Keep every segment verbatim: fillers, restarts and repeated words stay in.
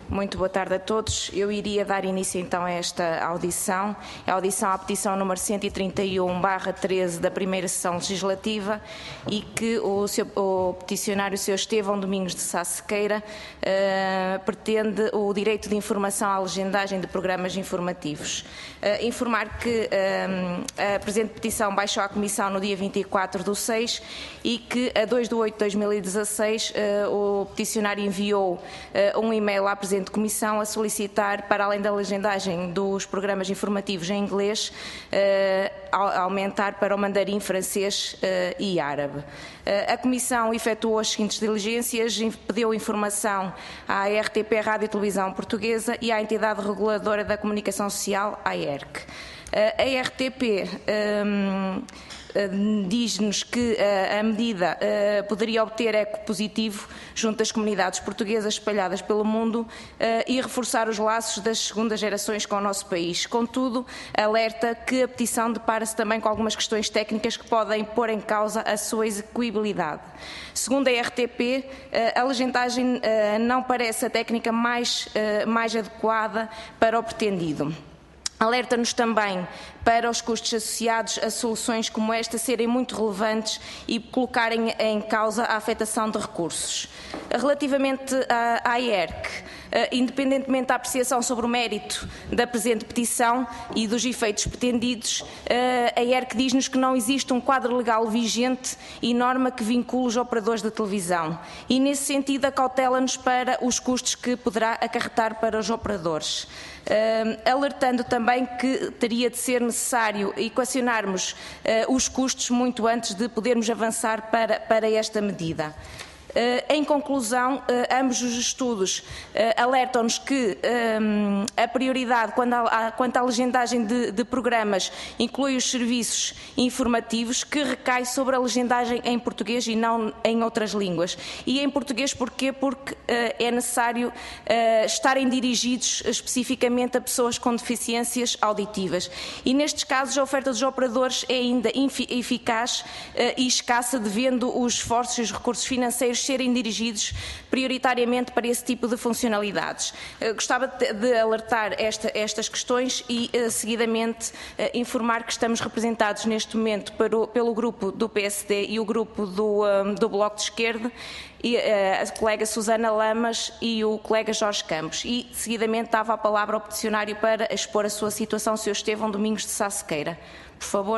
Muito boa tarde a todos. Eu iria dar início então a esta audição. É a audição à petição número cento e trinta e um barra treze da primeira sessão legislativa e que o, seu, o peticionário, o senhor Estevão Domingos de Sá Sequeira, uh, pretende o direito de informação à legendagem de programas informativos. Uh, informar que uh, a presente petição baixou à Comissão no dia vinte e quatro do seis e que a dois de oito de dois mil e dezasseis uh, o peticionário enviou uh, um e-mail à presente Comissão a solicitar, para além da legendagem dos programas informativos em inglês, uh, aumentar para o mandarim, francês uh, e árabe. Uh, a Comissão efetuou as seguintes diligências, pediu informação à R T P Rádio e Televisão Portuguesa e à entidade reguladora da comunicação social, a E R C. Uh, a R T P um, diz-nos que uh, a medida uh, poderia obter eco positivo junto às comunidades portuguesas espalhadas pelo mundo uh, e reforçar os laços das segundas gerações com o nosso país. Contudo, alerta que a petição depara-se também com algumas questões técnicas que podem pôr em causa a sua execuibilidade. Segundo a R T P, uh, a legendagem uh, não parece a técnica mais, uh, mais adequada para o pretendido. Alerta-nos também para os custos associados a soluções como esta serem muito relevantes e colocarem em causa a afetação de recursos. Relativamente à, à I E R C, independentemente da apreciação sobre o mérito da presente petição e dos efeitos pretendidos, a I E R C diz-nos que não existe um quadro legal vigente e norma que vincule os operadores de televisão e, nesse sentido, acautela-nos para os custos que poderá acarretar para os operadores. Uh, alertando também que teria de ser necessário equacionarmos uh, os custos muito antes de podermos avançar para, para esta medida. Uh, em conclusão, uh, ambos os estudos uh, alertam-nos que um, a prioridade quando a, a, quanto à legendagem de, de programas inclui os serviços informativos, que recai sobre a legendagem em português e não em outras línguas. E em português porquê? Porque uh, é necessário uh, estarem dirigidos especificamente a pessoas com deficiências auditivas. E nestes casos a oferta dos operadores é ainda eficaz uh, e escassa, devendo os esforços e os recursos financeiros serem dirigidos prioritariamente para esse tipo de funcionalidades. Uh, gostava de, de alertar esta, estas questões e, uh, seguidamente, uh, informar que estamos representados neste momento pelo, pelo grupo do P S D e o grupo do, um, do Bloco de Esquerda, e, uh, a colega Susana Lamas e o colega Jorge Campos. E, seguidamente, dava a palavra ao peticionário para expor a sua situação, senhor Estevão Domingos de Sá Sequeira. Por favor.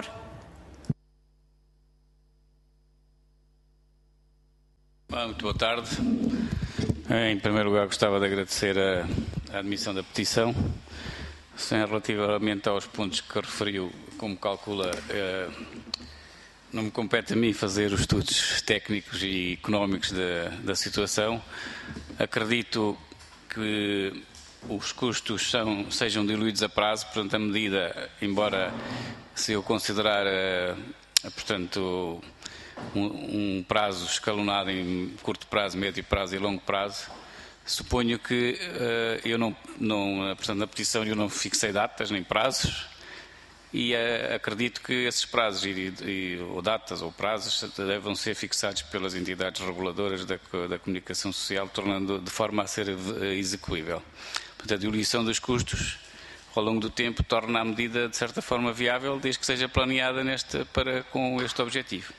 Muito boa tarde. Em primeiro lugar, gostava de agradecer a, a admissão da petição. Sem, relativamente aos pontos que referiu, como calcula, eh, não me compete a mim fazer os estudos técnicos e económicos da, da situação. Acredito que os custos são, sejam diluídos a prazo, portanto, a medida, embora se eu considerar, eh, portanto, Um, um prazo escalonado em curto prazo, médio prazo e longo prazo, suponho que uh, eu não, não, portanto, na petição eu não fixei datas nem prazos e uh, acredito que esses prazos e, e, ou datas ou prazos devam ser fixados pelas entidades reguladoras da, da comunicação social, tornando de forma a ser execuível. Portanto, a diluição dos custos ao longo do tempo torna a medida de certa forma viável, desde que seja planeada neste, para, com este objetivo.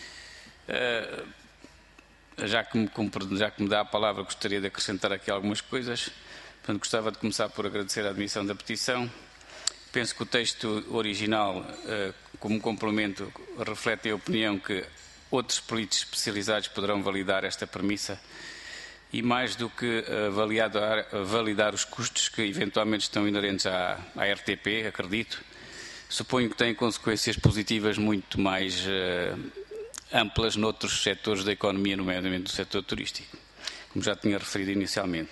Uh, já, que me, já que me dá a palavra, gostaria de acrescentar aqui algumas coisas. Portanto, gostava de começar por agradecer a admissão da petição. Penso que o texto original, uh, como complemento, reflete a opinião que outros peritos especializados poderão validar esta premissa e, mais do que uh, validar, uh, validar os custos que eventualmente estão inerentes à, à R T P, acredito, suponho que têm consequências positivas muito mais uh, amplas noutros setores da economia, nomeadamente no setor turístico, como já tinha referido inicialmente.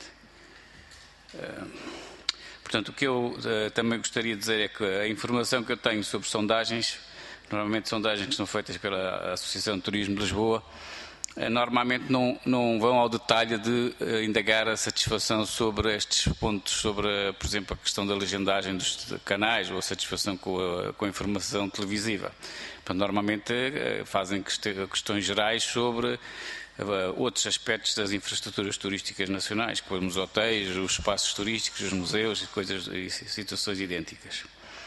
Uh, portanto, o que eu uh, também gostaria de dizer é que a informação que eu tenho sobre sondagens, normalmente sondagens que são feitas pela Associação de Turismo de Lisboa, uh, normalmente não, não vão ao detalhe de uh, indagar a satisfação sobre estes pontos, sobre, uh, por exemplo, a questão da legendagem dos canais ou a satisfação com a, com a informação televisiva. Portanto, normalmente fazem questões gerais sobre outros aspectos das infraestruturas turísticas nacionais, como os hotéis, os espaços turísticos, os museus e, coisas, e situações idênticas.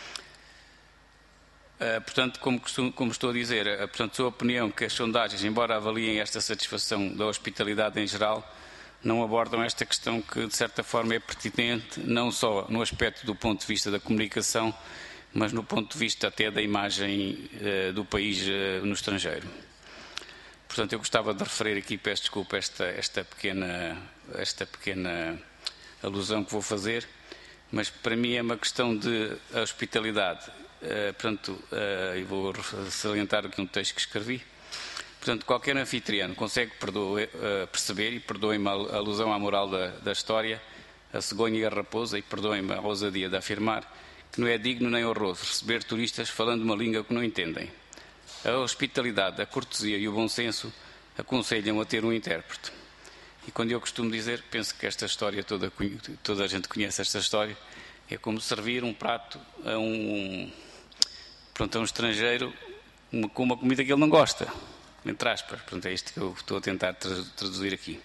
Uh, portanto, como, costumo, como estou a dizer, uh, portanto, sou a opinião que as sondagens, embora avaliem esta satisfação da hospitalidade em geral, não abordam esta questão que, de certa forma, é pertinente, não só no aspecto do ponto de vista da comunicação, mas no ponto de vista até da imagem uh, do país uh, no estrangeiro. Portanto, eu gostava de referir aqui, peço desculpa, esta, esta, pequena, esta pequena alusão que vou fazer, mas para mim é uma questão de hospitalidade. Uh, portanto, uh, eu vou salientar aqui um texto que escrevi. Portanto, qualquer anfitriano consegue perdoe, uh, perceber, e perdoem-me a alusão à moral da, da história, a cegonha e a raposa, e perdoem-me a ousadia de afirmar que não é digno nem honroso receber turistas falando uma língua que não entendem. A hospitalidade, a cortesia e o bom senso aconselham a ter um intérprete. E quando eu costumo dizer, penso que esta história, toda, toda a gente conhece esta história, é como servir um prato a um, pronto, a um estrangeiro uma, com uma comida que ele não gosta, entre aspas. Pronto, é isto que eu estou a tentar traduzir aqui.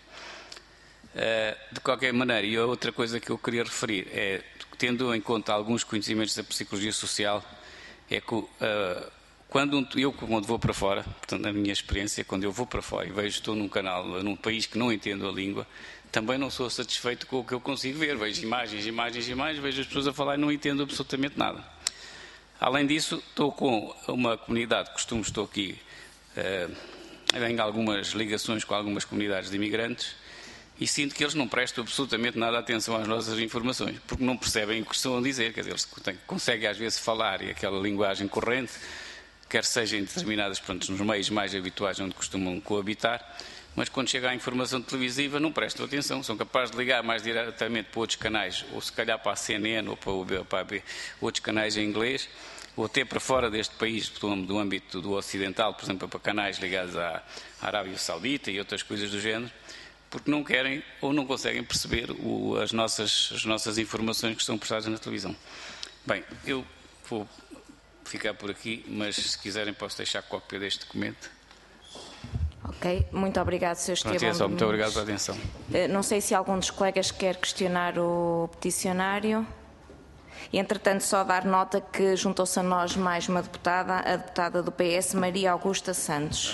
Uh, de qualquer maneira, e a outra coisa que eu queria referir é, tendo em conta alguns conhecimentos da psicologia social, é que uh, quando eu, quando vou para fora, portanto, na minha experiência, quando eu vou para fora e vejo, estou num canal, num país que não entendo a língua, também não sou satisfeito com o que eu consigo ver. Vejo imagens, imagens, imagens, vejo as pessoas a falar e não entendo absolutamente nada. Além disso, estou com uma comunidade, costumo, estou aqui, uh, tenho algumas ligações com algumas comunidades de imigrantes e sinto que eles não prestam absolutamente nada atenção às nossas informações, porque não percebem o que estão a dizer. Quer dizer, eles conseguem às vezes falar e aquela linguagem corrente, quer seja em determinadas, pronto, nos meios mais habituais onde costumam coabitar, mas quando chega à informação televisiva não prestam atenção, são capazes de ligar mais diretamente para outros canais, ou se calhar para a C N N ou para, o, para outros canais em inglês, ou até para fora deste país, do âmbito do ocidental, por exemplo, para canais ligados à Arábia Saudita e outras coisas do género, porque não querem ou não conseguem perceber o, as, nossas, as nossas informações que são prestadas na televisão. Bem, eu vou ficar por aqui, mas se quiserem posso deixar cópia deste documento. Ok, muito obrigado, senhor Estevão Domingos. Muito obrigado pela atenção. Não sei se algum dos colegas quer questionar o peticionário. Entretanto, só dar nota que juntou-se a nós mais uma deputada, a deputada do P S, Maria Augusta Santos.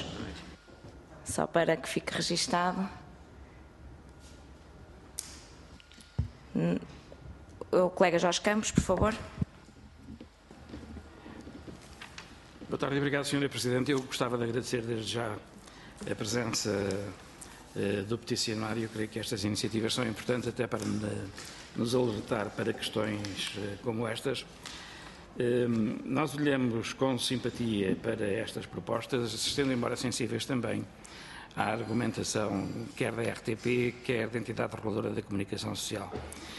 Só para que fique registado. O colega Jorge Campos, por favor. Boa tarde, obrigado, senhora Presidente. Eu gostava de agradecer desde já a presença uh, do peticionário. Eu creio que estas iniciativas são importantes até para nos alertar para questões uh, como estas. Uh, nós olhamos com simpatia para estas propostas, sendo embora sensíveis também à argumentação quer da R T P, quer da entidade reguladora da comunicação social.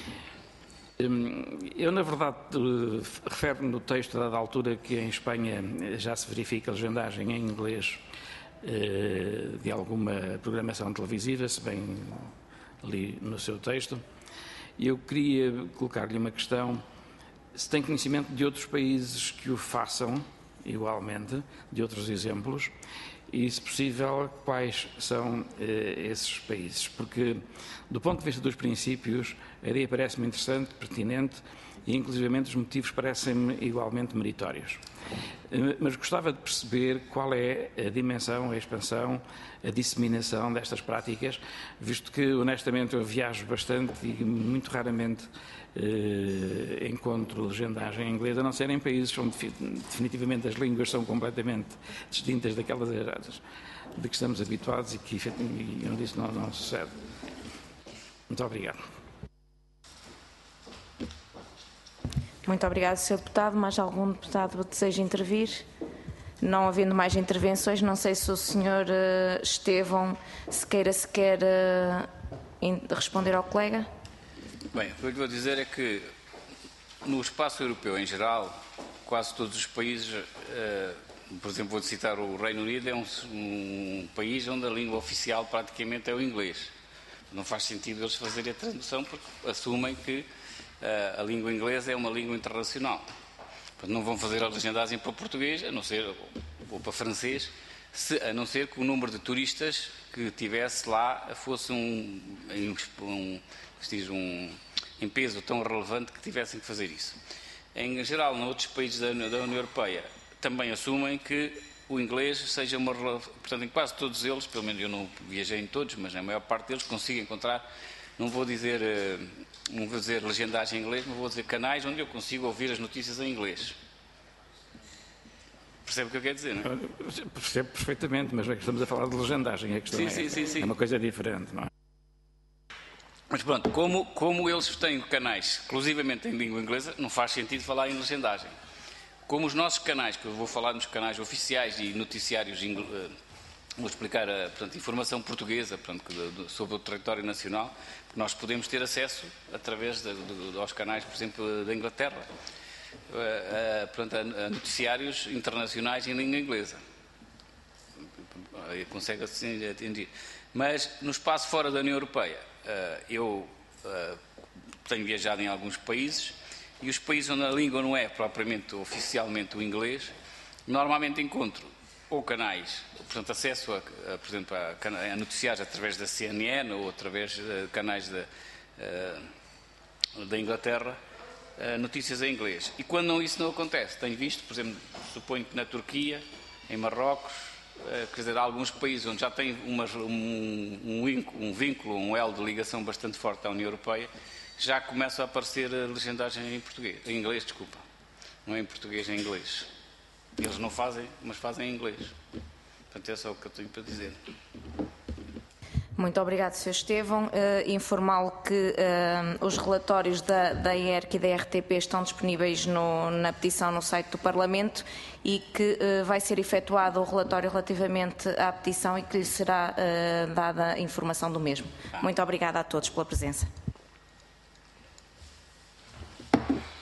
Eu, na verdade, refiro-me no texto, dada a altura que em Espanha já se verifica a legendagem em inglês de alguma programação televisiva, se bem li no seu texto. Eu queria colocar-lhe uma questão, se tem conhecimento de outros países que o façam, igualmente, de outros exemplos, e, se possível, quais são eh, esses países. Porque, do ponto de vista dos princípios, a ideia parece-me interessante, pertinente e, inclusivamente, os motivos parecem-me igualmente meritórios. Eh, mas gostava de perceber qual é a dimensão, a expansão, a disseminação destas práticas, visto que, honestamente, eu viajo bastante e muito raramente eh, encontro legendagem em inglês, a não ser em países onde definitivamente as línguas são completamente distintas daquelas de que estamos habituados e que, e onde isso não, não sucede. Muito obrigado. Muito obrigado, senhor Deputado. Mais algum deputado deseja intervir? Não havendo mais intervenções, não sei se o senhor uh, Estevão se queira sequer uh, responder ao colega. Bem, o que eu vou dizer é que no espaço europeu em geral, quase todos os países, uh, por exemplo, vou citar o Reino Unido, é um, um país onde a língua oficial praticamente é o inglês. Não faz sentido eles fazerem a tradução porque assumem que uh, a língua inglesa é uma língua internacional. Não vão fazer a legendagem para português, a não ser, ou para francês, se, a não ser que o número de turistas que tivesse lá fosse um, um, um, em peso tão relevante que tivessem que fazer isso. Em geral, em outros países da, da União Europeia, também assumem que o inglês seja uma... Portanto, em quase todos eles, pelo menos eu não viajei em todos, mas na maior parte deles consigo encontrar, não vou dizer, não vou dizer legendagem em inglês, mas vou dizer canais onde eu consigo ouvir as notícias em inglês. Percebe o que eu quero dizer, não é? Percebo perfeitamente, mas estamos a falar de legendagem, a questão sim, é, sim, sim, sim. é uma coisa diferente, não é? Mas pronto, como, como eles têm canais exclusivamente em língua inglesa, não faz sentido falar em legendagem. Como os nossos canais, que eu vou falar nos canais oficiais e noticiários, vou explicar a portanto, informação portuguesa portanto, sobre o território nacional, que nós podemos ter acesso através de, de, aos canais, por exemplo, da Inglaterra, a, a, portanto, a noticiários internacionais em língua inglesa. Consegue assim atender. Mas no espaço fora da União Europeia, eu tenho viajado em alguns países, e os países onde a língua não é propriamente oficialmente o inglês, normalmente encontro ou canais, portanto, acesso a, a por exemplo, a, a noticiários através da C N N ou através de canais de, uh, da Inglaterra, uh, notícias em inglês. E quando não, isso não acontece, tenho visto, por exemplo, suponho que na Turquia, em Marrocos, uh, quer dizer, há alguns países onde já tem uma, um, um, um vínculo, um elo de ligação bastante forte à União Europeia, já começa a aparecer a legendagem em português, em inglês, desculpa. Não é em português, é em inglês. Eles não fazem, mas fazem em inglês. Portanto, é só o que eu tenho para dizer. Muito obrigado, senhor Estevão. Uh, Informá-lo que uh, os relatórios da, da E R C e da R T P estão disponíveis no, na petição no site do Parlamento e que uh, vai ser efetuado o relatório relativamente à petição e que lhe será uh, dada informação do mesmo. Muito obrigada a todos pela presença.